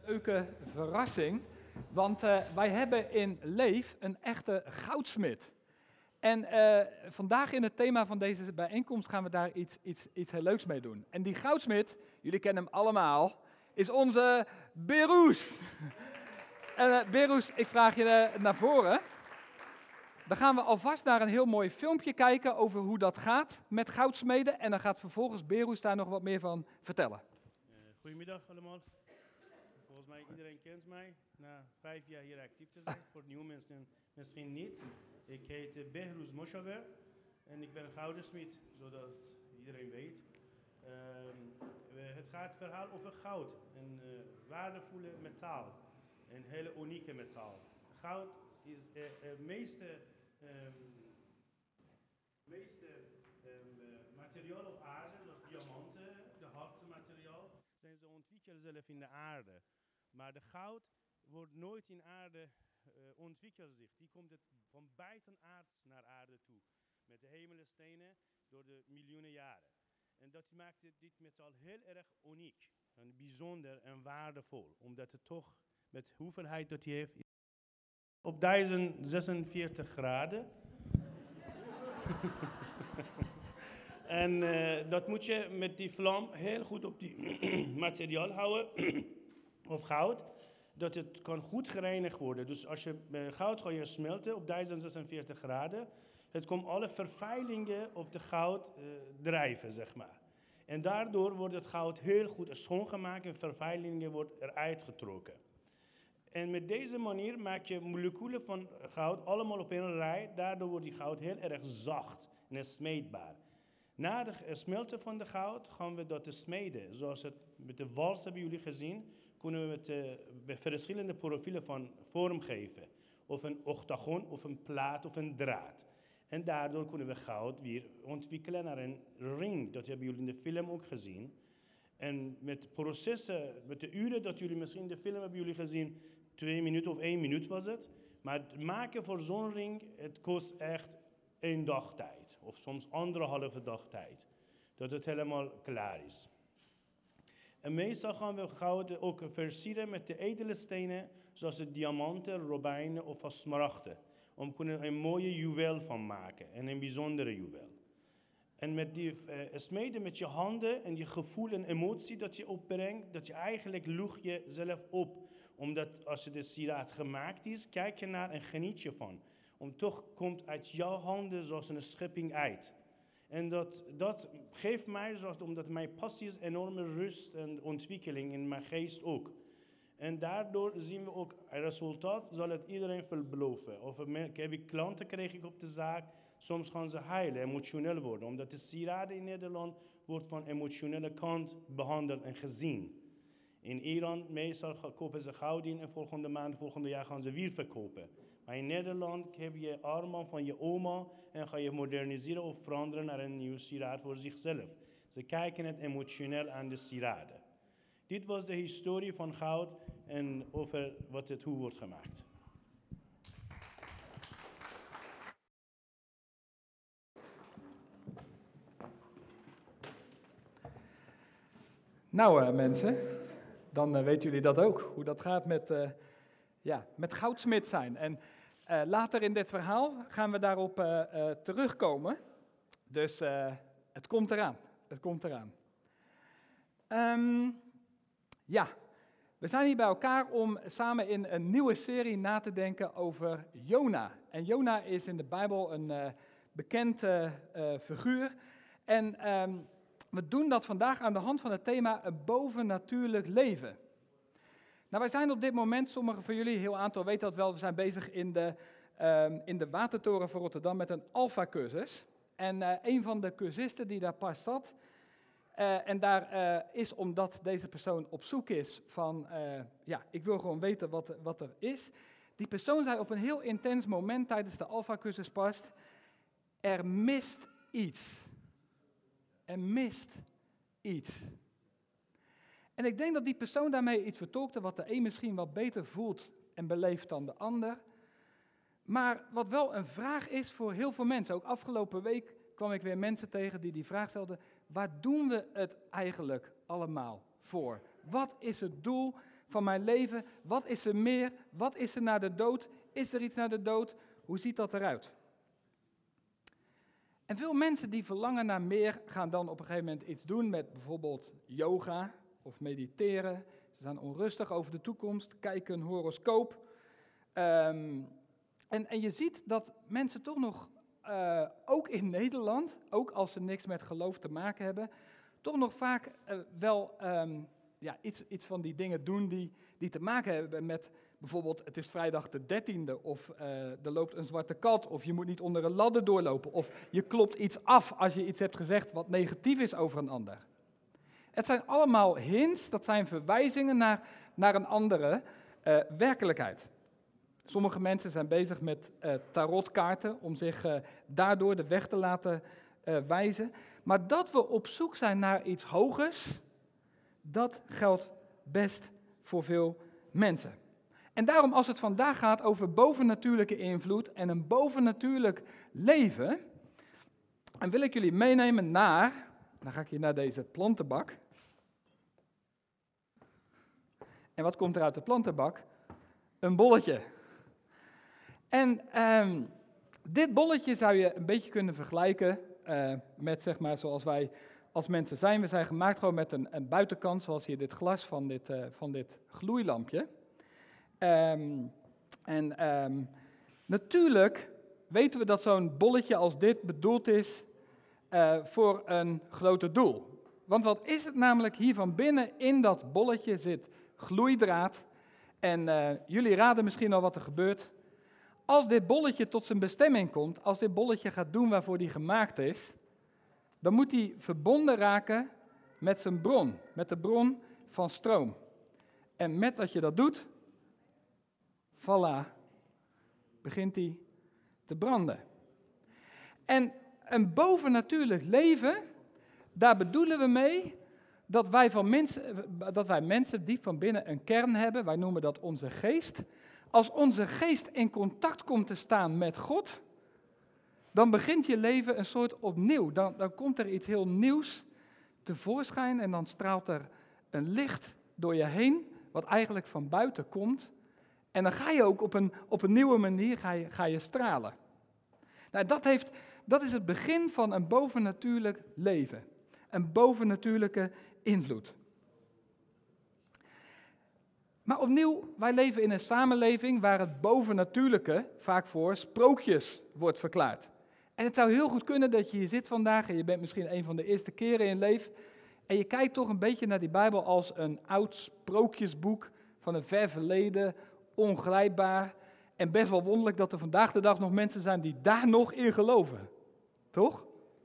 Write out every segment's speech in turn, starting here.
leuke verrassing, want wij hebben in Leef een echte goudsmid. En vandaag in het thema van deze bijeenkomst gaan we daar iets heel leuks mee doen. En die goudsmid, jullie kennen hem allemaal, is onze Beroes. En Beroes, ik vraag je naar voren. Dan gaan we alvast naar een heel mooi filmpje kijken over hoe dat gaat met goudsmeden. En dan gaat vervolgens Beroes daar nog wat meer van vertellen. Goedemiddag allemaal. Volgens mij iedereen kent mij. Na 5 jaar hier actief te zijn. Voor nieuwe mensen misschien niet. Ik heet Beroes Moshaber en ik ben goudensmid, zodat iedereen weet. Het gaat verhaal over goud, een waardevolle metaal, een hele unieke metaal. Goud is het meeste materiaal op aarde, zoals diamanten, de hardste materiaal, zijn ze ontwikkeld zelf in de aarde. Maar de goud wordt nooit in aarde ontwikkeld zich. Die komt het van buitenaards naar aarde toe. Met de hemelstenen door de miljoenen jaren. En dat maakt dit metaal heel erg uniek. En bijzonder en waardevol. Omdat het toch met de hoeveelheid dat hij heeft. Op 1046 graden. En dat moet je met die vlam heel goed op die materiaal houden. Op goud. Dat het kan goed gereinigd worden. Dus als je goud ga je smelten op 1046 graden. Het komt alle vervuilingen op de goud drijven, zeg maar. En daardoor wordt het goud heel goed schoongemaakt en vervuilingen wordt eruit getrokken. En met deze manier maak je moleculen van goud allemaal op een rij. Daardoor wordt die goud heel erg zacht en smeedbaar. Na het smelten van de goud gaan we dat smeden. Zoals het met de wals hebben jullie gezien. Kunnen we met verschillende profielen van vorm geven. Of een octagon, of een plaat, of een draad. En daardoor kunnen we goud weer ontwikkelen naar een ring. Dat hebben jullie in de film ook gezien. En met processen, met de uren dat jullie misschien in de film hebben jullie gezien, 2 minuten of 1 minuut was het. Maar het maken voor zo'n ring, het kost echt 1 dag tijd. Of soms 1,5 dag tijd. Dat het helemaal klaar is. En meestal gaan we goud ook versieren met de edele stenen, zoals de diamanten, robijnen of smaragden. Om te kunnen een mooie juweel van maken, en een bijzondere juweel. En met die smeden met je handen en je gevoel en emotie dat je opbrengt, dat je eigenlijk lucht jezelf op. Omdat als je de sieraad gemaakt is, kijk je naar en geniet je van. Om toch komt uit jouw handen zoals een schepping uit. En dat geeft mij, omdat mijn passie is, enorme rust en ontwikkeling in mijn geest ook. En daardoor zien we ook, het resultaat zal het iedereen veel beloven. Of heb ik klanten kreeg ik op de zaak, soms gaan ze huilen, emotioneel worden. Omdat de sieraden in Nederland wordt van emotionele kant behandeld en gezien. In Iran meestal kopen ze goud in en volgende jaar gaan ze weer verkopen. Maar in Nederland heb je armband van je oma en ga je moderniseren of veranderen naar een nieuw sieraad voor zichzelf. Ze kijken het emotioneel aan de sieraden. Dit was de historie van goud en over hoe wordt gemaakt. Nou mensen, dan weten jullie dat ook, hoe dat gaat met goudsmid zijn. En later in dit verhaal gaan we daarop terugkomen. Dus het komt eraan. We zijn hier bij elkaar om samen in een nieuwe serie na te denken over Jona. En Jona is in de Bijbel een bekend figuur. En we doen dat vandaag aan de hand van het thema een bovennatuurlijk leven. Nou, wij zijn op dit moment, sommigen van jullie, een heel aantal weten dat wel, we zijn bezig in de Watertoren van Rotterdam met een Alpha-cursus. En een van de cursisten die daar pas zat, en daar is omdat deze persoon op zoek is van, ik wil gewoon weten wat er is. Die persoon zei op een heel intens moment tijdens de Alpha-cursus pas, er mist iets. Er mist iets. En ik denk dat die persoon daarmee iets vertolkte wat de een misschien wat beter voelt en beleeft dan de ander. Maar wat wel een vraag is voor heel veel mensen. Ook afgelopen week kwam ik weer mensen tegen die vraag stelden. Waar doen we het eigenlijk allemaal voor? Wat is het doel van mijn leven? Wat is er meer? Wat is er na de dood? Is er iets na de dood? Hoe ziet dat eruit? En veel mensen die verlangen naar meer gaan dan op een gegeven moment iets doen met bijvoorbeeld yoga of mediteren. Ze zijn onrustig over de toekomst, kijken een horoscoop. En je ziet dat mensen toch nog, ook in Nederland, ook als ze niks met geloof te maken hebben, toch nog vaak wel iets van die dingen doen die te maken hebben met bijvoorbeeld het is vrijdag de 13e of er loopt een zwarte kat of je moet niet onder een ladder doorlopen of je klopt iets af als je iets hebt gezegd wat negatief is over een ander. Het zijn allemaal hints, dat zijn verwijzingen naar een andere werkelijkheid. Sommige mensen zijn bezig met tarotkaarten om zich daardoor de weg te laten wijzen. Maar dat we op zoek zijn naar iets hogers, dat geldt best voor veel mensen. En daarom als het vandaag gaat over bovennatuurlijke invloed en een bovennatuurlijk leven, dan wil ik jullie meenemen dan ga ik hier naar deze plantenbak. En wat komt er uit de plantenbak? Een bolletje. En dit bolletje zou je een beetje kunnen vergelijken met zeg maar zoals wij als mensen zijn. We zijn gemaakt gewoon met een buitenkant, zoals hier dit glas van dit gloeilampje. Natuurlijk weten we dat zo'n bolletje als dit bedoeld is voor een groter doel. Want wat is het namelijk hier van binnen in dat bolletje zit gloeidraad. En jullie raden misschien al wat er gebeurt. Als dit bolletje tot zijn bestemming komt, als dit bolletje gaat doen waarvoor hij gemaakt is, dan moet hij verbonden raken met zijn bron, met de bron van stroom. En met dat je dat doet, voilà, begint hij te branden. En een bovennatuurlijk leven, daar bedoelen we mee dat wij mensen diep van binnen een kern hebben, wij noemen dat onze geest. Als onze geest in contact komt te staan met God, dan begint je leven een soort opnieuw. Dan komt er iets heel nieuws tevoorschijn en dan straalt er een licht door je heen, wat eigenlijk van buiten komt. En dan ga je ook op een nieuwe manier ga je stralen. Nou, dat is het begin van een bovennatuurlijk leven. Een bovennatuurlijke invloed. Maar opnieuw, wij leven in een samenleving waar het bovennatuurlijke vaak voor sprookjes wordt verklaard. En het zou heel goed kunnen dat je hier zit vandaag en je bent misschien een van de eerste keren in je leven. En je kijkt toch een beetje naar die Bijbel als een oud sprookjesboek van een ver verleden, ongrijpbaar. En best wel wonderlijk dat er vandaag de dag nog mensen zijn die daar nog in geloven. Toch?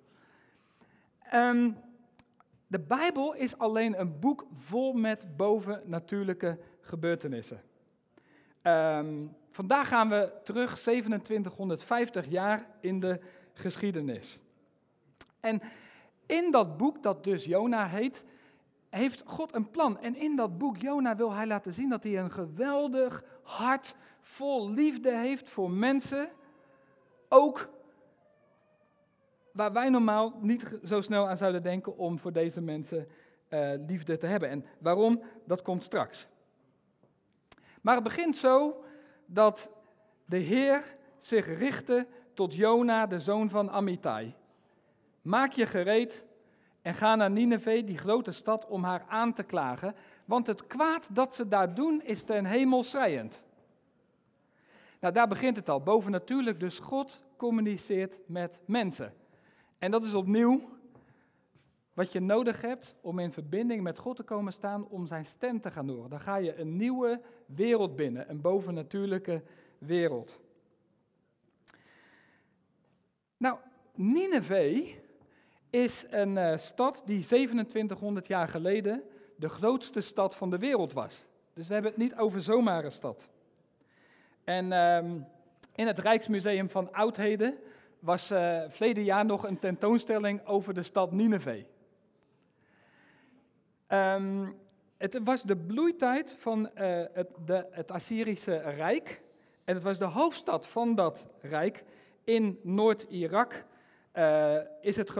De Bijbel is alleen een boek vol met bovennatuurlijke gebeurtenissen. Vandaag gaan we terug 2750 jaar in de geschiedenis. En in dat boek, dat dus Jona heet, heeft God een plan. En in dat boek Jona wil hij laten zien dat hij een geweldig hart vol liefde heeft voor mensen. Ook waar wij normaal niet zo snel aan zouden denken om voor deze mensen liefde te hebben. En waarom? Dat komt straks. Maar het begint zo dat de Heer zich richtte tot Jona, de zoon van Amittai. Maak je gereed en ga naar Nineve, die grote stad, om haar aan te klagen, want het kwaad dat ze daar doen is ten hemel schreiend. Nou, daar begint het al, bovennatuurlijk, dus God communiceert met mensen. En dat is opnieuw wat je nodig hebt om in verbinding met God te komen staan, om zijn stem te gaan horen. Dan ga je een nieuwe wereld binnen, een bovennatuurlijke wereld. Nou, Nineve is een stad die 2700 jaar geleden de grootste stad van de wereld was. Dus we hebben het niet over zomaar een stad. En in het Rijksmuseum van Oudheden was verleden jaar nog een tentoonstelling over de stad Nineve. Het was de bloeitijd van het Assyrische Rijk. En het was de hoofdstad van dat rijk. In Noord-Irak is het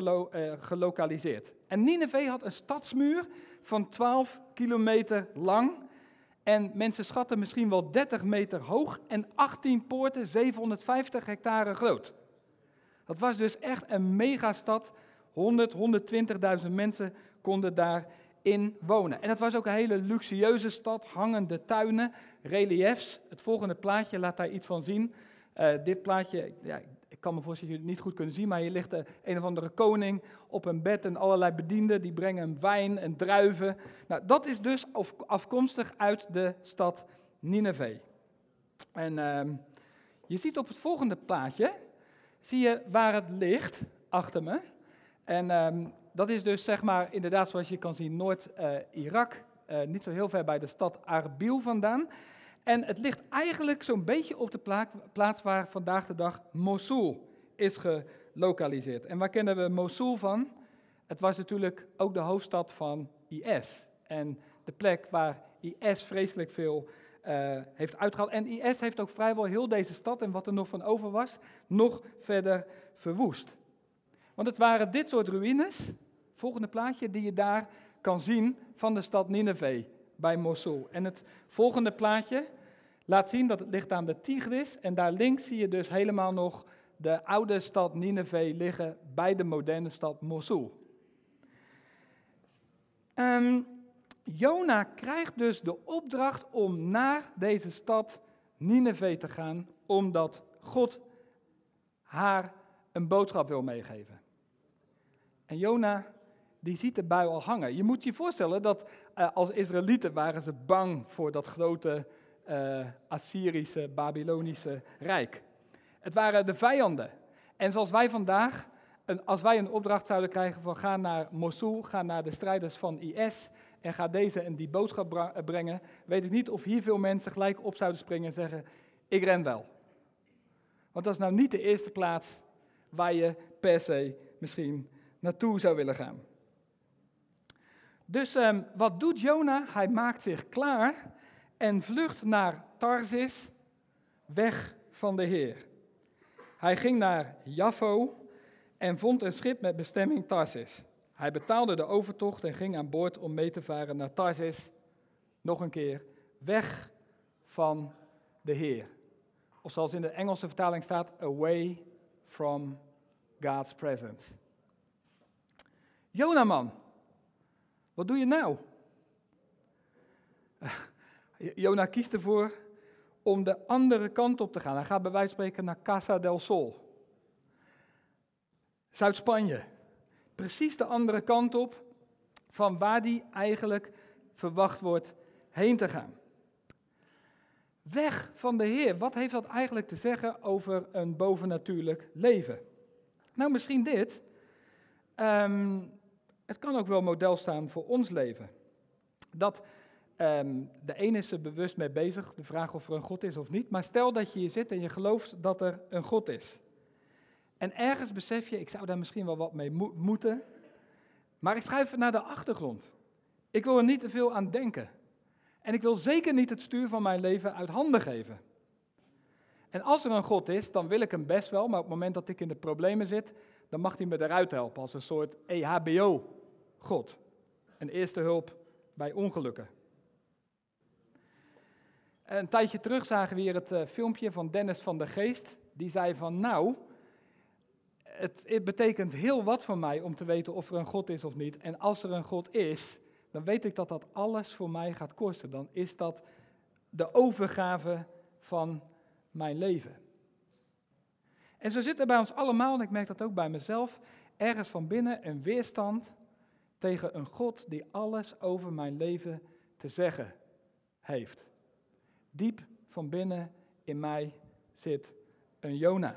gelokaliseerd. En Nineve had een stadsmuur van 12 kilometer lang. En mensen schatten misschien wel 30 meter hoog en 18 poorten, 750 hectare groot. Dat was dus echt een megastad. 120.000 mensen konden daarin wonen. En het was ook een hele luxueuze stad, hangende tuinen, reliëfs. Het volgende plaatje laat daar iets van zien. Dit plaatje, ja, ik kan me voorstellen dat jullie het niet goed kunnen zien, maar hier ligt een of andere koning op een bed en allerlei bedienden die brengen wijn en druiven. Nou, dat is dus afkomstig uit de stad Nineve. En je ziet op het volgende plaatje, zie je waar het ligt, achter me. En dat is dus zeg maar inderdaad zoals je kan zien Noord-Irak, niet zo heel ver bij de stad Arbil vandaan. En het ligt eigenlijk zo'n beetje op de plaats waar vandaag de dag Mosul is gelokaliseerd. En waar kennen we Mosul van? Het was natuurlijk ook de hoofdstad van IS. En de plek waar IS vreselijk veel heeft uitgehaald. En IS heeft ook vrijwel heel deze stad en wat er nog van over was, nog verder verwoest. Want het waren dit soort ruïnes, volgende plaatje, die je daar kan zien van de stad Nineve bij Mosul. En het volgende plaatje laat zien dat het ligt aan de Tigris. En daar links zie je dus helemaal nog de oude stad Nineve liggen bij de moderne stad Mosul. Jona krijgt dus de opdracht om naar deze stad Nineve te gaan, omdat God haar een boodschap wil meegeven. En Jona, die ziet de bui al hangen. Je moet je voorstellen dat als Israëlieten waren ze bang voor dat grote Assyrische, Babylonische rijk. Het waren de vijanden. En zoals wij vandaag, als wij een opdracht zouden krijgen van ga naar Mosul, ga naar de strijders van IS en ga deze en die boodschap brengen, weet ik niet of hier veel mensen gelijk op zouden springen en zeggen, ik ren wel. Want dat is nou niet de eerste plaats waar je per se misschien naartoe zou willen gaan. Dus wat doet Jona? Hij maakt zich klaar en vlucht naar Tarsis, weg van de Heer. Hij ging naar Jaffo en vond een schip met bestemming Tarsis. Hij betaalde de overtocht en ging aan boord om mee te varen naar Tarsis. Nog een keer, weg van de Heer. Of zoals in de Engelse vertaling staat, away from God's presence. Jona man, wat doe je nou? Jona kiest ervoor om de andere kant op te gaan. Hij gaat bij wijze van spreken naar Casa del Sol. Zuid-Spanje. Precies de andere kant op van waar hij eigenlijk verwacht wordt heen te gaan. Weg van de Heer. Wat heeft dat eigenlijk te zeggen over een bovennatuurlijk leven? Nou, misschien dit. Het kan ook wel model staan voor ons leven. Dat de ene is er bewust mee bezig, de vraag of er een God is of niet. Maar stel dat je hier zit en je gelooft dat er een God is. En ergens besef je, ik zou daar misschien wel wat mee moeten. Maar ik schuif het naar de achtergrond. Ik wil er niet te veel aan denken. En ik wil zeker niet het stuur van mijn leven uit handen geven. En als er een God is, dan wil ik hem best wel. Maar op het moment dat ik in de problemen zit, dan mag hij me eruit helpen. Als een soort EHBO-God. Een eerste hulp bij ongelukken. Een tijdje terug zagen we hier het filmpje van Dennis van der Geest. Die zei van, nou, het betekent heel wat voor mij om te weten of er een God is of niet. En als er een God is, dan weet ik dat dat alles voor mij gaat kosten. Dan is dat de overgave van mijn leven. En zo zit er bij ons allemaal, en ik merk dat ook bij mezelf, ergens van binnen een weerstand tegen een God die alles over mijn leven te zeggen heeft. Diep van binnen in mij zit een Jona.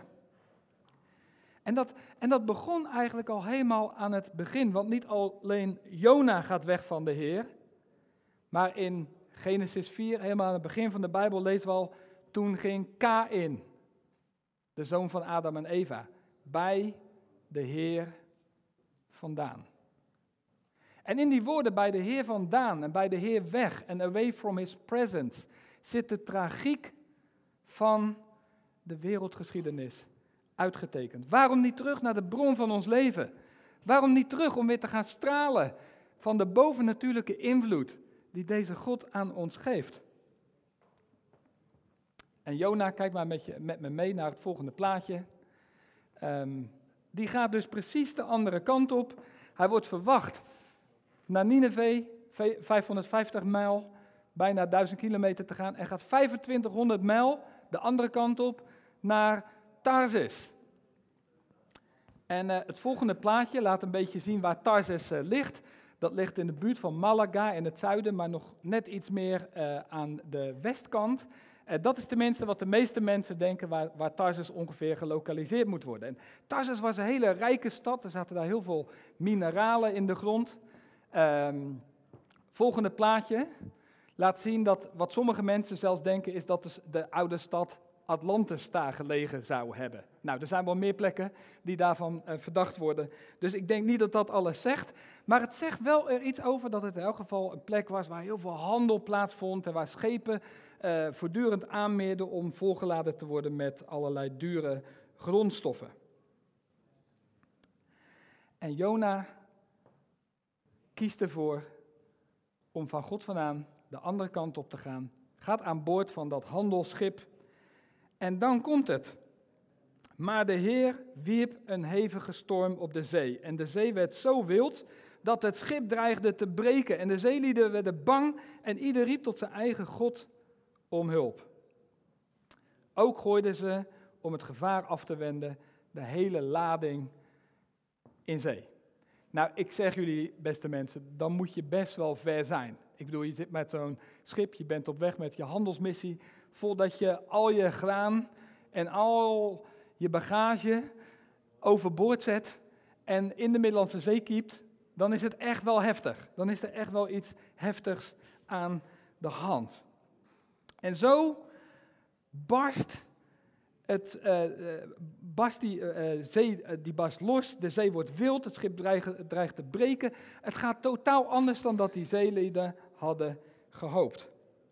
En dat begon eigenlijk al helemaal aan het begin, want niet alleen Jona gaat weg van de Heer, maar in Genesis 4, helemaal aan het begin van de Bijbel, lezen we al, toen ging Kaïn, de zoon van Adam en Eva, bij de Heer vandaan. En in die woorden bij de Heer vandaan en bij de Heer weg en away from his presence zit de tragiek van de wereldgeschiedenis uitgetekend. Waarom niet terug naar de bron van ons leven? Waarom niet terug om weer te gaan stralen van de bovennatuurlijke invloed die deze God aan ons geeft? En Jona, kijk maar met me mee naar het volgende plaatje. Die gaat dus precies de andere kant op. Hij wordt verwacht naar Nineveh, 550 mijl, bijna 1000 kilometer te gaan. En gaat 2500 mijl de andere kant op naar Tarsis. En het volgende plaatje laat een beetje zien waar Tarsis ligt. Dat ligt in de buurt van Malaga in het zuiden, maar nog net iets meer aan de westkant. Dat is tenminste wat de meeste mensen denken waar Tarsus ongeveer gelokaliseerd moet worden. En Tarsus was een hele rijke stad, er zaten daar heel veel mineralen in de grond. Volgende plaatje laat zien dat wat sommige mensen zelfs denken is dat de oude stad Atlantis daar gelegen zou hebben. Nou, er zijn wel meer plekken die daarvan verdacht worden. Dus ik denk niet dat dat alles zegt. Maar het zegt wel er iets over dat het in elk geval een plek was waar heel veel handel plaatsvond en waar schepen voortdurend aanmeerden om volgeladen te worden met allerlei dure grondstoffen. En Jona kiest ervoor om van God vandaan de andere kant op te gaan. Gaat aan boord van dat handelsschip. En dan komt het. Maar de Heer wierp een hevige storm op de zee. En de zee werd zo wild dat het schip dreigde te breken. En de zeelieden werden bang en ieder riep tot zijn eigen God om hulp. Ook gooiden ze, om het gevaar af te wenden, de hele lading in zee. Nou, ik zeg jullie, beste mensen, dan moet je best wel ver zijn. Ik bedoel, je zit met zo'n schip, je bent op weg met je handelsmissie. Voordat je al je graan en al je bagage overboord zet en in de Middellandse Zee kiept, dan is het echt wel heftig. Dan is er echt wel iets heftigs aan de hand. En zo barst die barst los, de zee wordt wild, het schip dreigt te breken. Het gaat totaal anders dan dat die zeelieden hadden gehoopt.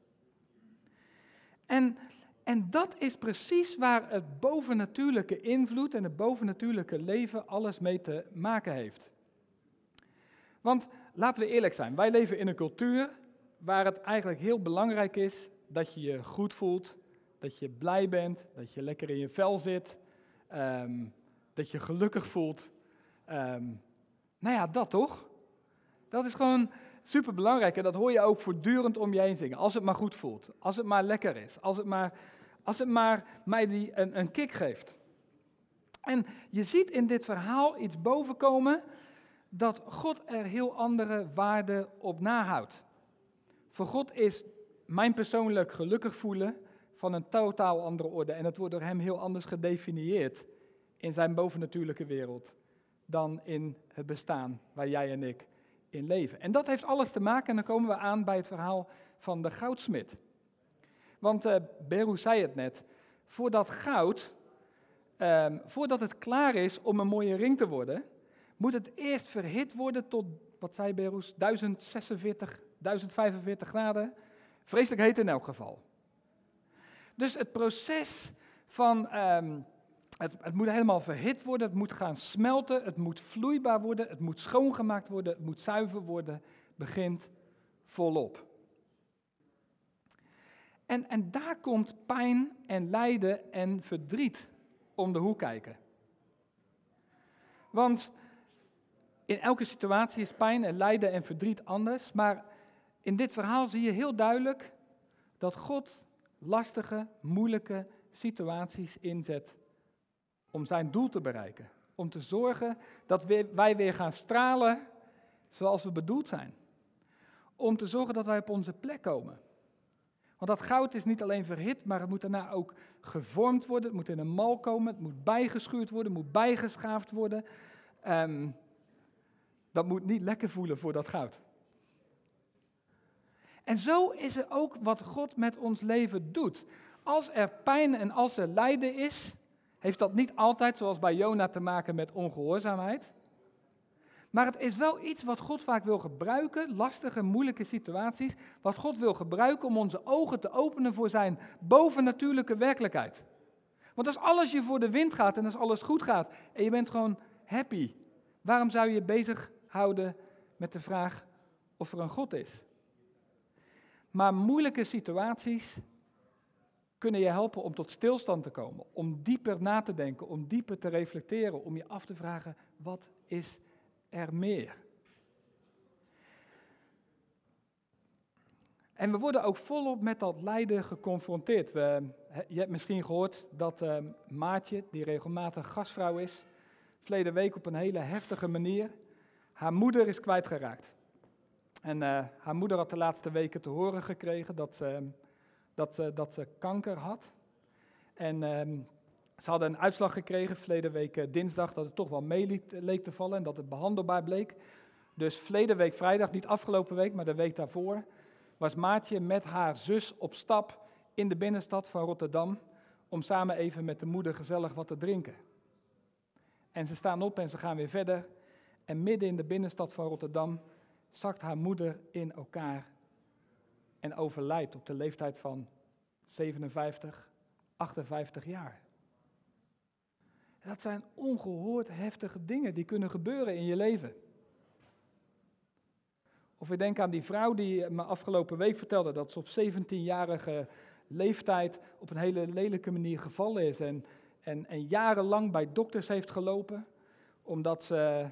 En dat is precies waar het bovennatuurlijke invloed en het bovennatuurlijke leven alles mee te maken heeft. Want laten we eerlijk zijn, wij leven in een cultuur waar het eigenlijk heel belangrijk is dat je je goed voelt, dat je blij bent, dat je lekker in je vel zit, dat je gelukkig voelt. Nou ja, dat toch? Dat is gewoon superbelangrijk en dat hoor je ook voortdurend om je heen zingen. Als het maar goed voelt, als het maar lekker is, als het maar mij een kick geeft. En je ziet in dit verhaal iets bovenkomen dat God er heel andere waarden op nahoudt. Voor God is mijn persoonlijk gelukkig voelen van een totaal andere orde. En het wordt door hem heel anders gedefinieerd in zijn bovennatuurlijke wereld dan in het bestaan waar jij en ik in leven. En dat heeft alles te maken, en dan komen we aan bij het verhaal van de goudsmid. Want Beru zei het net, voordat goud, voordat het klaar is om een mooie ring te worden, moet het eerst verhit worden tot, wat zei Beru, 1046, 1045 graden. Vreselijk heet in elk geval. Dus het proces van, het moet helemaal verhit worden, het moet gaan smelten, het moet vloeibaar worden, het moet schoongemaakt worden, het moet zuiver worden, begint volop. En daar komt pijn en lijden en verdriet om de hoek kijken. Want in elke situatie is pijn en lijden en verdriet anders, maar in dit verhaal zie je heel duidelijk dat God lastige, moeilijke situaties inzet om zijn doel te bereiken. Om te zorgen dat wij weer gaan stralen zoals we bedoeld zijn. Om te zorgen dat wij op onze plek komen. Want dat goud is niet alleen verhit, maar het moet daarna ook gevormd worden. Het moet in een mal komen, het moet bijgeschuurd worden, het moet bijgeschaafd worden. Dat moet niet lekker voelen voor dat goud. En zo is het ook wat God met ons leven doet. Als er pijn en als er lijden is, heeft dat niet altijd, zoals bij Jona, te maken met ongehoorzaamheid. Maar het is wel iets wat God vaak wil gebruiken, lastige, moeilijke situaties, wat God wil gebruiken om onze ogen te openen voor zijn bovennatuurlijke werkelijkheid. Want als alles je voor de wind gaat en als alles goed gaat en je bent gewoon happy, waarom zou je je bezighouden met de vraag of er een God is? Maar moeilijke situaties kunnen je helpen om tot stilstand te komen, om dieper na te denken, om dieper te reflecteren, om je af te vragen, wat is er meer? En we worden ook volop met dat lijden geconfronteerd. Je hebt misschien gehoord dat Maartje, die regelmatig gastvrouw is, verleden week op een hele heftige manier, haar moeder is kwijtgeraakt. En haar moeder had de laatste weken te horen gekregen dat ze kanker had. En ze hadden een uitslag gekregen verleden week dinsdag dat het toch wel mee leek te vallen en dat het behandelbaar bleek. Dus verleden week vrijdag, niet afgelopen week, maar de week daarvoor, was Maartje met haar zus op stap in de binnenstad van Rotterdam om samen even met de moeder gezellig wat te drinken. En ze staan op en ze gaan weer verder. En midden in de binnenstad van Rotterdam zakt haar moeder in elkaar en overlijdt op de leeftijd van 57, 58 jaar. Dat zijn ongehoord heftige dingen die kunnen gebeuren in je leven. Of ik denk aan die vrouw die me afgelopen week vertelde dat ze op 17-jarige leeftijd op een hele lelijke manier gevallen is en jarenlang bij dokters heeft gelopen omdat ze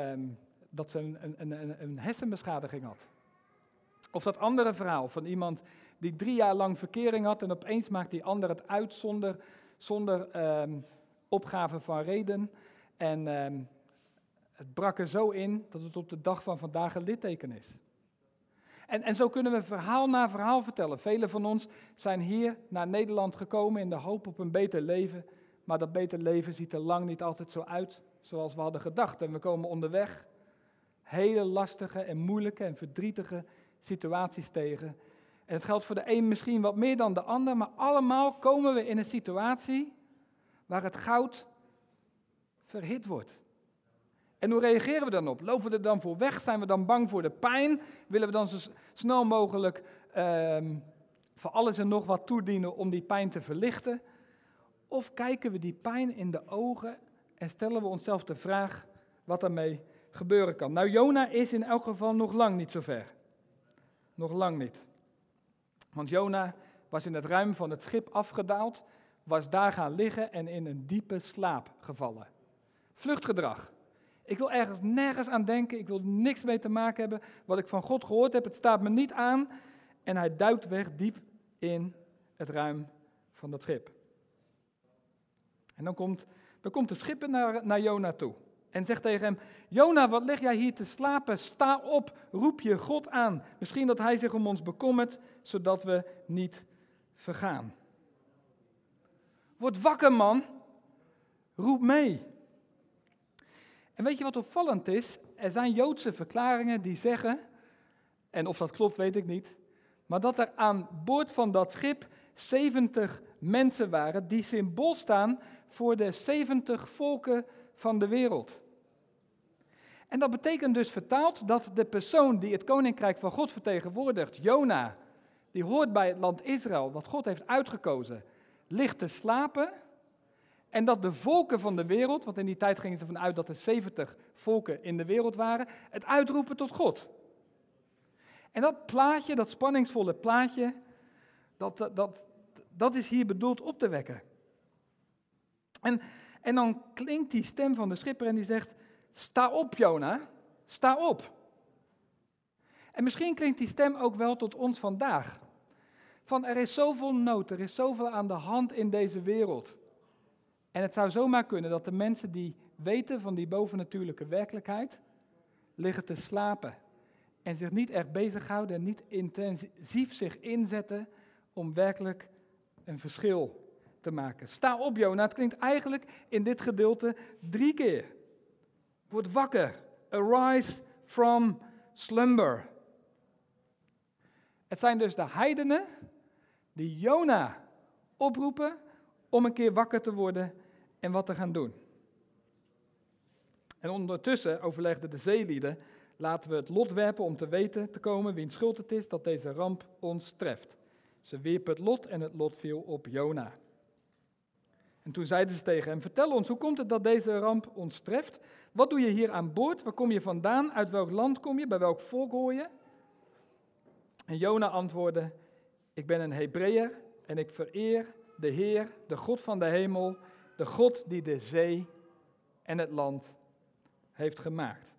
een hersenbeschadiging had. Of dat andere verhaal van iemand die 3 jaar lang verkering had en opeens maakt die ander het uit zonder opgave van reden. En het brak er zo in dat het op de dag van vandaag een litteken is. En zo kunnen we verhaal na verhaal vertellen. Velen van ons zijn hier naar Nederland gekomen in de hoop op een beter leven. Maar dat beter leven ziet er lang niet altijd zo uit zoals we hadden gedacht. En we komen onderweg hele lastige en moeilijke en verdrietige situaties tegen. En het geldt voor de een misschien wat meer dan de ander, maar allemaal komen we in een situatie waar het goud verhit wordt. En hoe reageren we dan op? Lopen we er dan voor weg? Zijn we dan bang voor de pijn? Willen we dan zo snel mogelijk voor alles en nog wat toedienen om die pijn te verlichten? Of kijken we die pijn in de ogen en stellen we onszelf de vraag wat ermee gebeuren kan? Nou, Jona is in elk geval nog lang niet zo ver. Nog lang niet. Want Jona was in het ruim van het schip afgedaald, was daar gaan liggen en in een diepe slaap gevallen. Vluchtgedrag. Ik wil ergens nergens aan denken, ik wil niks mee te maken hebben. Wat ik van God gehoord heb, het staat me niet aan. En hij duikt weg diep in het ruim van dat schip. En dan komt de schipper naar Jona toe en zegt tegen hem: Jona, wat lig jij hier te slapen? Sta op, roep je God aan. Misschien dat hij zich om ons bekommert, zodat we niet vergaan. Word wakker, man. Roep mee. En weet je wat opvallend is? Er zijn Joodse verklaringen die zeggen, en of dat klopt weet ik niet, maar dat er aan boord van dat schip 70 mensen waren die symbool staan voor de 70 volken van de wereld. En dat betekent dus vertaald dat de persoon die het koninkrijk van God vertegenwoordigt, Jona, die hoort bij het land Israël, wat God heeft uitgekozen, ligt te slapen. En dat de volken van de wereld, want in die tijd gingen ze ervan uit dat er 70 volken in de wereld waren, het uitroepen tot God. En dat plaatje, dat spanningsvolle plaatje, dat is hier bedoeld op te wekken. En dan klinkt die stem van de schipper en die zegt: sta op, Jona, sta op. En misschien klinkt die stem ook wel tot ons vandaag. Van er is zoveel nood, er is zoveel aan de hand in deze wereld. En het zou zomaar kunnen dat de mensen die weten van die bovennatuurlijke werkelijkheid, liggen te slapen. En zich niet echt bezighouden en niet intensief zich inzetten om werkelijk een verschil te maken. Sta op, Jona. Het klinkt eigenlijk in dit gedeelte 3 keer. Word wakker. Arise from slumber. Het zijn dus de heidenen die Jona oproepen om een keer wakker te worden en wat te gaan doen. En ondertussen overlegden de zeelieden: laten we het lot werpen om te weten te komen wiens schuld het is dat deze ramp ons treft. Ze wierpen het lot en het lot viel op Jona. En toen zeiden ze tegen hem: vertel ons, hoe komt het dat deze ramp ons treft? Wat doe je hier aan boord? Waar kom je vandaan? Uit welk land kom je? Bij welk volk hoor je? En Jona antwoordde: ik ben een Hebreeër en ik vereer de Heer, de God van de hemel, de God die de zee en het land heeft gemaakt.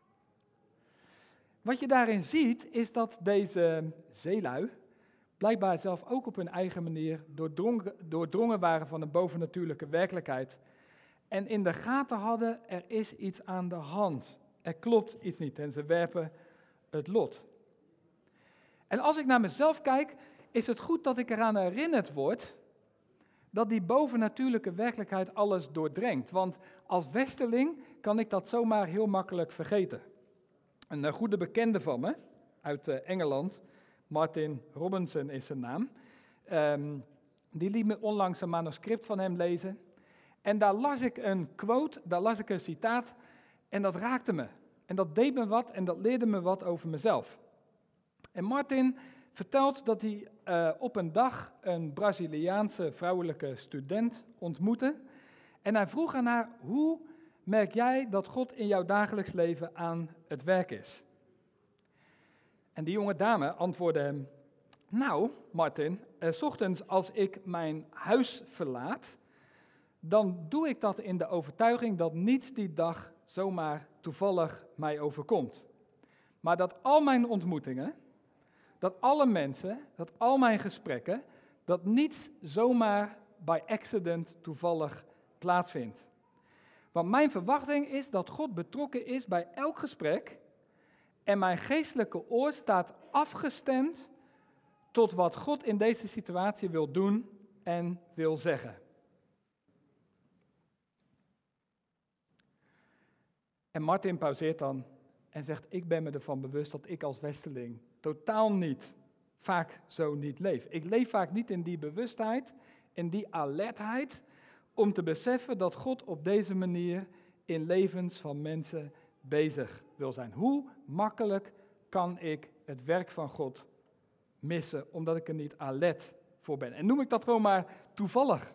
Wat je daarin ziet, is dat deze zeelui blijkbaar zelf ook op hun eigen manier doordrongen waren van een bovennatuurlijke werkelijkheid. En in de gaten hadden, er is iets aan de hand. Er klopt iets niet en ze werpen het lot. En als ik naar mezelf kijk, is het goed dat ik eraan herinnerd word dat die bovennatuurlijke werkelijkheid alles doordrengt. Want als westerling kan ik dat zomaar heel makkelijk vergeten. Een goede bekende van me uit Engeland, Martin Robinson is zijn naam, die liet me onlangs een manuscript van hem lezen. En daar las ik een quote, daar las ik een citaat en dat raakte me. En dat deed me wat en dat leerde me wat over mezelf. En Martin vertelt dat hij op een dag een Braziliaanse vrouwelijke student ontmoette. En hij vroeg aan haar, hoe merk jij dat God in jouw dagelijks leven aan het werk is? En die jonge dame antwoordde hem, nou Martin, 's ochtends als ik mijn huis verlaat, dan doe ik dat in de overtuiging dat niets die dag zomaar toevallig mij overkomt. Maar dat al mijn ontmoetingen, dat alle mensen, dat al mijn gesprekken, dat niets zomaar by accident toevallig plaatsvindt. Want mijn verwachting is dat God betrokken is bij elk gesprek en mijn geestelijke oor staat afgestemd tot wat God in deze situatie wil doen en wil zeggen. En Martin pauzeert dan en zegt, ik ben me ervan bewust dat ik als westerling totaal niet, vaak zo niet leef. Ik leef vaak niet in die bewustheid, in die alertheid, om te beseffen dat God op deze manier in levens van mensen bezig wil zijn. Hoe makkelijk kan ik het werk van God missen, omdat ik er niet alert voor ben? En noem ik dat gewoon maar toevallig.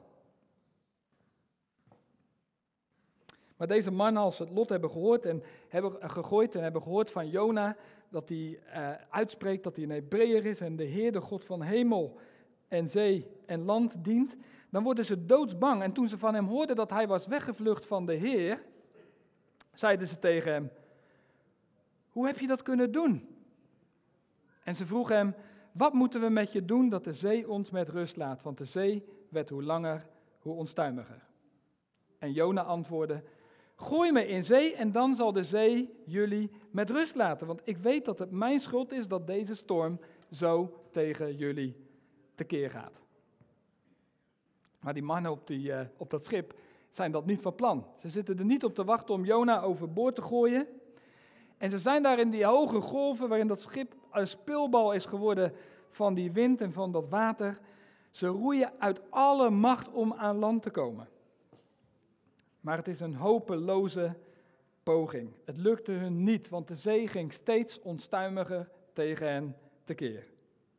Maar deze mannen, als ze het lot hebben gehoord en hebben gegooid en hebben gehoord van Jona, dat hij uitspreekt dat hij een Hebreeër is en de Heer, de God van hemel en zee en land dient, dan worden ze doodsbang. En toen ze van hem hoorden dat hij was weggevlucht van de Heer, zeiden ze tegen hem, hoe heb je dat kunnen doen? En ze vroegen hem, wat moeten we met je doen dat de zee ons met rust laat? Want de zee werd hoe langer, hoe onstuimiger. En Jona antwoordde, gooi me in zee en dan zal de zee jullie met rust laten. Want ik weet dat het mijn schuld is dat deze storm zo tegen jullie tekeer gaat. Maar die mannen op dat schip zijn dat niet van plan. Ze zitten er niet op te wachten om Jona overboord te gooien. En ze zijn daar in die hoge golven waarin dat schip een speelbal is geworden van die wind en van dat water. Ze roeien uit alle macht om aan land te komen. Maar het is een hopeloze poging. Het lukte hun niet, want de zee ging steeds onstuimiger tegen hen tekeer.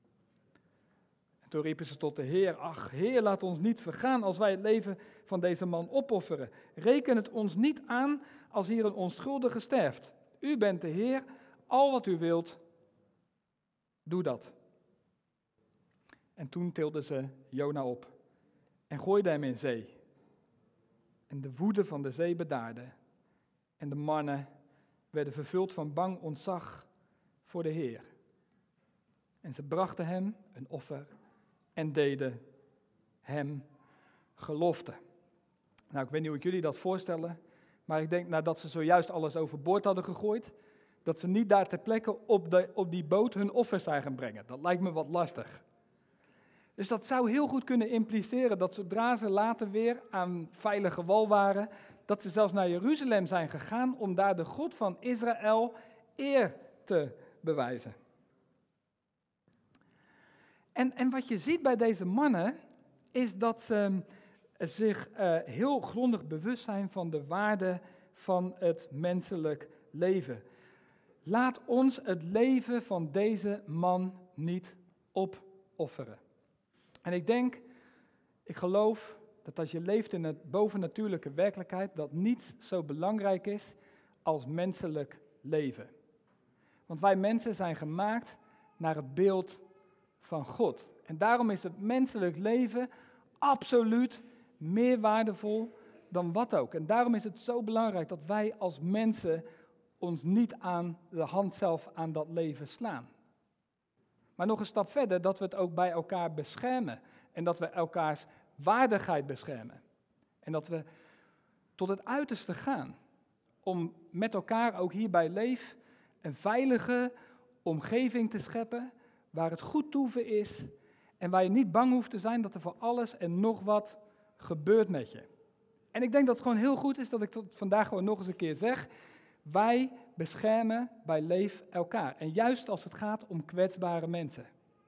En toen riepen ze tot de Heer, ach Heer, laat ons niet vergaan als wij het leven van deze man opofferen. Reken het ons niet aan als hier een onschuldige sterft. U bent de Heer, al wat u wilt, doe dat. En toen tilden ze Jona op en gooiden hem in zee. En de woede van de zee bedaarde. En de mannen werden vervuld van bang ontzag voor de Heer. En ze brachten hem een offer en deden hem gelofte. Nou, ik weet niet hoe jullie dat voorstellen, maar ik denk nadat ze zojuist alles overboord hadden gegooid, dat ze niet daar ter plekke op die boot hun offers zijn gaan brengen. Dat lijkt me wat lastig. Dus dat zou heel goed kunnen impliceren dat zodra ze later weer aan veilige wal waren, dat ze zelfs naar Jeruzalem zijn gegaan om daar de God van Israël eer te bewijzen. En wat je ziet bij deze mannen, is dat ze zich heel grondig bewust zijn van de waarde van het menselijk leven. Laat ons het leven van deze man niet opofferen. En ik geloof dat als je leeft in het bovennatuurlijke werkelijkheid, dat niets zo belangrijk is als menselijk leven. Want wij mensen zijn gemaakt naar het beeld van God. En daarom is het menselijk leven absoluut meer waardevol dan wat ook. En daarom is het zo belangrijk dat wij als mensen ons niet aan de hand zelf aan dat leven slaan. Maar nog een stap verder, dat we het ook bij elkaar beschermen. En dat we elkaars waardigheid beschermen. En dat we tot het uiterste gaan. Om met elkaar ook hier bij Leef een veilige omgeving te scheppen. Waar het goed toeven is. En waar je niet bang hoeft te zijn dat er voor alles en nog wat gebeurt met je. En ik denk dat het gewoon heel goed is dat ik het vandaag gewoon nog eens een keer zeg. Wij beschermen bij Leef elkaar. En juist als het gaat om kwetsbare mensen.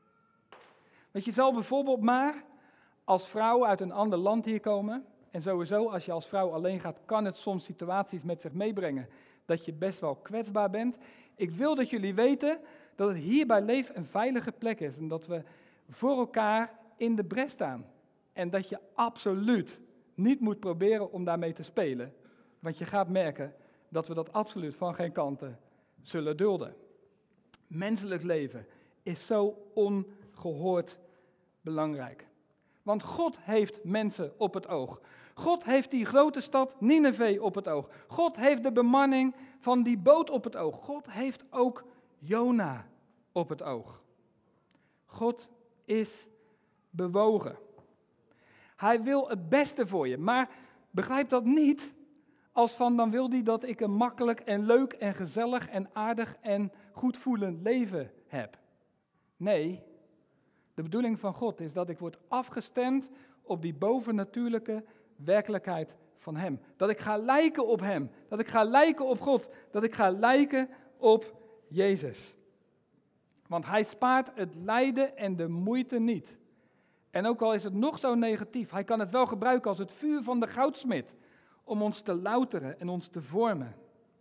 Want je zal bijvoorbeeld maar als vrouw uit een ander land hier komen. En sowieso als je als vrouw alleen gaat, kan het soms situaties met zich meebrengen dat je best wel kwetsbaar bent. Ik wil dat jullie weten dat het hier bij Leef een veilige plek is. En dat we voor elkaar in de bres staan. En dat je absoluut niet moet proberen om daarmee te spelen. Want je gaat merken dat we dat absoluut van geen kanten zullen dulden. Menselijk leven is zo ongehoord belangrijk. Want God heeft mensen op het oog. God heeft die grote stad Nineve op het oog. God heeft de bemanning van die boot op het oog. God heeft ook Jona op het oog. God is bewogen. Hij wil het beste voor je, maar begrijp dat niet als van dan wil hij dat ik een makkelijk en leuk en gezellig en aardig en goedvoelend leven heb. Nee, de bedoeling van God is dat ik word afgestemd op die bovennatuurlijke werkelijkheid van Hem. Dat ik ga lijken op Hem, dat ik ga lijken op God, dat ik ga lijken op Jezus. Want Hij spaart het lijden en de moeite niet. En ook al is het nog zo negatief, Hij kan het wel gebruiken als het vuur van de goudsmid om ons te louteren en ons te vormen.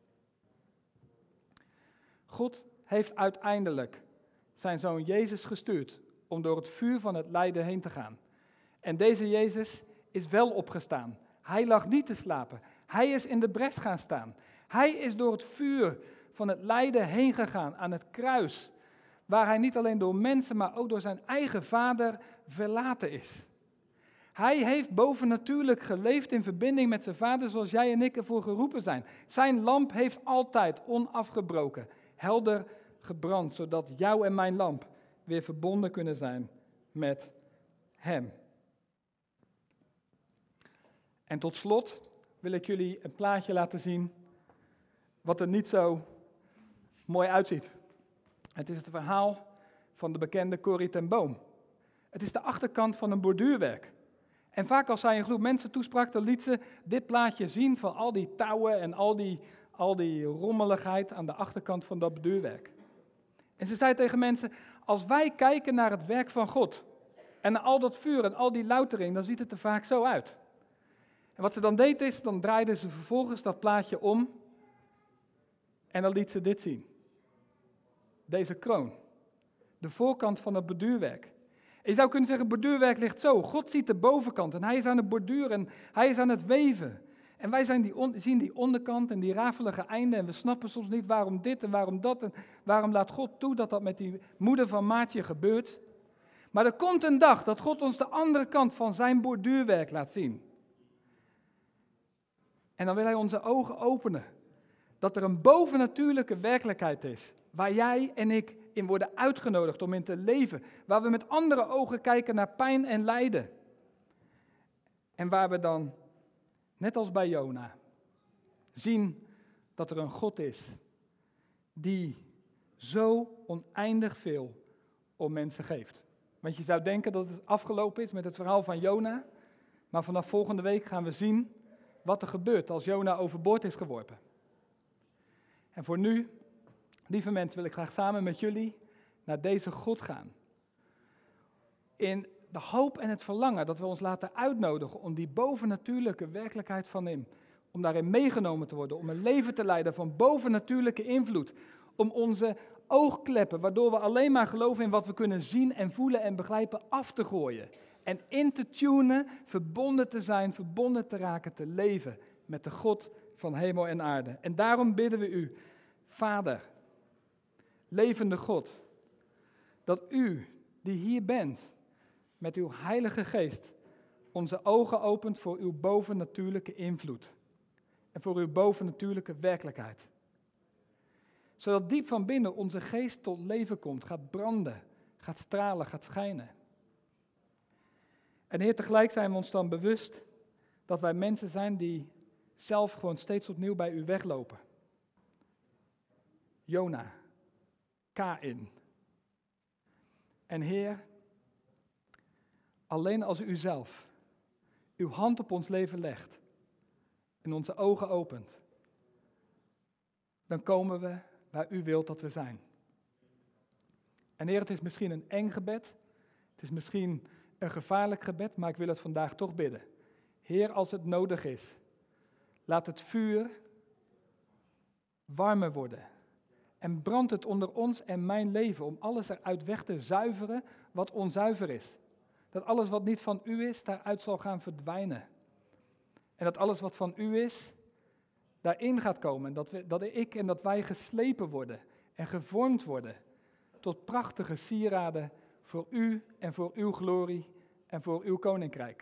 God heeft uiteindelijk zijn Zoon Jezus gestuurd om door het vuur van het lijden heen te gaan. En deze Jezus is wel opgestaan. Hij lag niet te slapen. Hij is in de bres gaan staan. Hij is door het vuur van het lijden heen gegaan aan het kruis, waar hij niet alleen door mensen, maar ook door zijn eigen Vader verlaten is. Hij heeft bovennatuurlijk geleefd in verbinding met zijn Vader, zoals jij en ik ervoor geroepen zijn. Zijn lamp heeft altijd onafgebroken, helder gebrand, zodat jouw en mijn lamp weer verbonden kunnen zijn met Hem. En tot slot wil ik jullie een plaatje laten zien wat er niet zo mooi uitziet. Het is het verhaal van de bekende Corrie ten Boom. Het is de achterkant van een borduurwerk. En vaak als zij een groep mensen toesprak, dan liet ze dit plaatje zien van al die touwen en al die rommeligheid aan de achterkant van dat borduurwerk. En ze zei tegen mensen, als wij kijken naar het werk van God en naar al dat vuur en al die loutering, dan ziet het er vaak zo uit. En wat ze dan deed is, dan draaide ze vervolgens dat plaatje om en dan liet ze dit zien. Deze kroon. De voorkant van het borduurwerk. En je zou kunnen zeggen, het borduurwerk ligt zo. God ziet de bovenkant en hij is aan het borduren en hij is aan het weven. En wij zien die onderkant en die rafelige einden en we snappen soms niet waarom dit en waarom dat en waarom laat God toe dat dat met die moeder van Maatje gebeurt. Maar er komt een dag dat God ons de andere kant van zijn borduurwerk laat zien. En dan wil hij onze ogen openen. Dat er een bovennatuurlijke werkelijkheid is, waar jij en ik in worden uitgenodigd om in te leven. Waar we met andere ogen kijken naar pijn en lijden. En waar we dan, net als bij Jona, zien dat er een God is die zo oneindig veel om mensen geeft. Want je zou denken dat het afgelopen is met het verhaal van Jona, maar vanaf volgende week gaan we zien wat er gebeurt als Jona overboord is geworpen. En voor nu, lieve mensen, wil ik graag samen met jullie naar deze God gaan. In de hoop en het verlangen dat we ons laten uitnodigen om die bovennatuurlijke werkelijkheid van Hem, om daarin meegenomen te worden, om een leven te leiden van bovennatuurlijke invloed, om onze oogkleppen, waardoor we alleen maar geloven in wat we kunnen zien en voelen en begrijpen, af te gooien. En in te tunen, verbonden te zijn, verbonden te raken, te leven met de God van hemel en aarde. En daarom bidden we u, Vader, levende God, dat u, die hier bent, met uw Heilige Geest, onze ogen opent voor uw bovennatuurlijke invloed en voor uw bovennatuurlijke werkelijkheid. Zodat diep van binnen onze geest tot leven komt, gaat branden, gaat stralen, gaat schijnen. En Heer, tegelijk zijn we ons dan bewust dat wij mensen zijn die zelf gewoon steeds opnieuw bij u weglopen. Jona, Kaïn. En Heer, alleen als u zelf uw hand op ons leven legt en onze ogen opent, dan komen we waar u wilt dat we zijn. En Heer, het is misschien een eng gebed, het is misschien een gevaarlijk gebed, maar ik wil het vandaag toch bidden. Heer, als het nodig is, laat het vuur warmer worden. En brandt het onder ons en mijn leven om alles eruit weg te zuiveren wat onzuiver is. Dat alles wat niet van u is, daaruit zal gaan verdwijnen. En dat alles wat van u is, daarin gaat komen. Dat ik en dat wij geslepen worden en gevormd worden tot prachtige sieraden voor u en voor uw glorie en voor uw koninkrijk.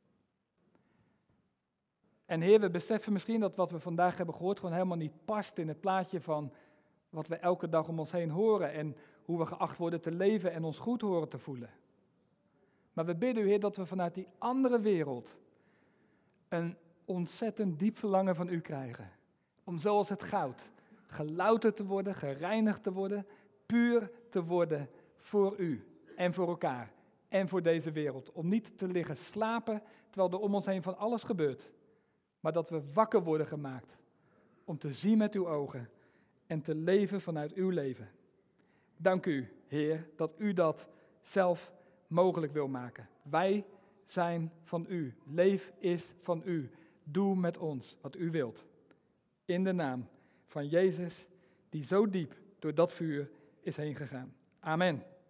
En Heer, we beseffen misschien dat wat we vandaag hebben gehoord gewoon helemaal niet past in het plaatje van wat we elke dag om ons heen horen en hoe we geacht worden te leven en ons goed horen te voelen. Maar we bidden u, Heer, dat we vanuit die andere wereld een ontzettend diep verlangen van u krijgen. Om zoals het goud gelouterd te worden, gereinigd te worden, puur te worden voor u en voor elkaar en voor deze wereld. Om niet te liggen slapen terwijl er om ons heen van alles gebeurt. Maar dat we wakker worden gemaakt om te zien met uw ogen en te leven vanuit uw leven. Dank u, Heer, dat u dat zelf mogelijk wil maken. Wij zijn van u. Leef is van u. Doe met ons wat u wilt. In de naam van Jezus, die zo diep door dat vuur is heen gegaan. Amen.